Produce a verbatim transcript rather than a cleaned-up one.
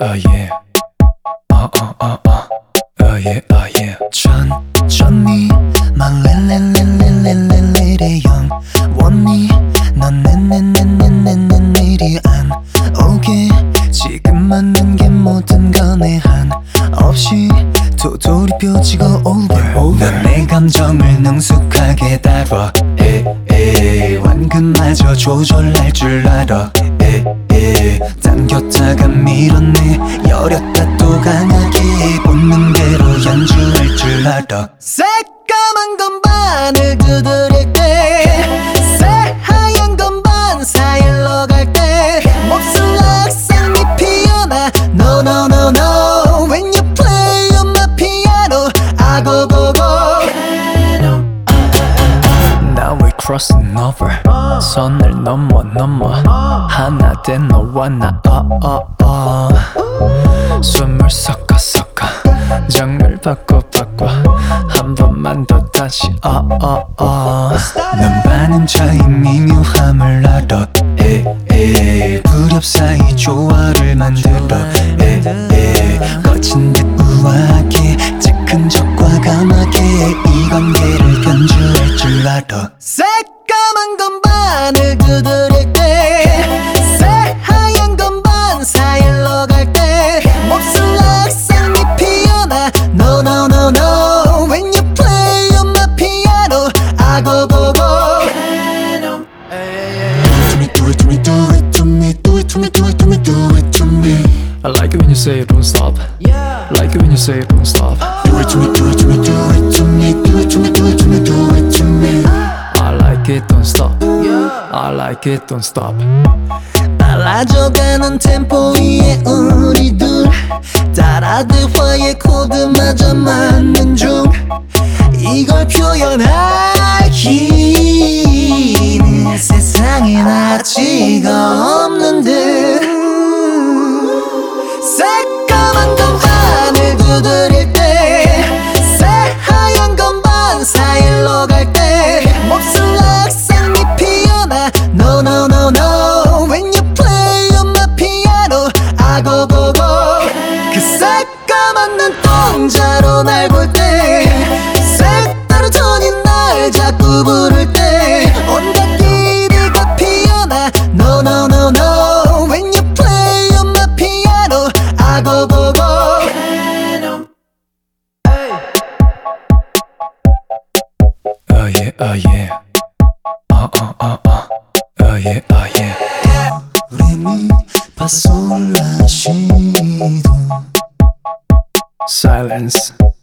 oh yeah. Uh uh uh uh. Oh yeah, oh yeah. 천천히 막 렐렐렐렐렐렐레레 영원히 넌 내내내내내내내리 안 오게 지금 맞는 게 모든 거네 한없이 도돌이표지고 over, over. 넌 내 감정을 능숙하게 다뤄 에에 완금마저 조절할 줄 알아 에에 당겼다가 밀었네 여렸다 또 강하게 본능대로 연주할 줄 알아 새까만 건반을 두드릴 때 새하얀 건반 사이로 갈 때 몹쓸 악상이 피어나 No no no no When you play on my piano I go go go Now we're crossing over 선을 넘어 넘어 하나 된 너와 나 oh, oh, oh. 숨을 섞어 섞어 장르를 바꿔 바꿔 한 번만 더 다시 oh, oh, oh. 넌 반은 차이 미묘함을 알아 에에 불협 사이 조화를 만들어 에에 거친 듯 우아하게 짙은 척과 감하게 이 관계를 변주할 줄 알아 새까만 건반을 두드릴 때 새하얀 건반 사이로 갈 때 몹쓸 악상이 피어나 No no no no When you play on my piano I go go go Do it to me, do it to me, do it to me, do it to me, do it to me I like it when you say it don't stop I like it when you say it don't stop Do it to me, do it to me, do it to me, do it to me, do it to me, do it to me I like it don't stop I like it don't stop 빨라져가는 템포 위에 우리 둘 따라 대화의 코드마저 맞는 중 이걸 표현하기는 세상엔 아직 없는 듯 새까만 건반을 두드릴 때 새하얀 건반 사이로 갈 때 몹쓸 악상이 피어나 No no no no When you play on my piano I go go go 그 새까만 눈동자로 날 볼 때 색다른 톤이 날 자꾸 부를 때 온갖 기대가 피어나 No no no no When you play on my piano I go go go Oh yeah, oh yeah. Uh uh uh uh. Oh yeah, oh yeah. 레미 파솔 라 시도 Silence.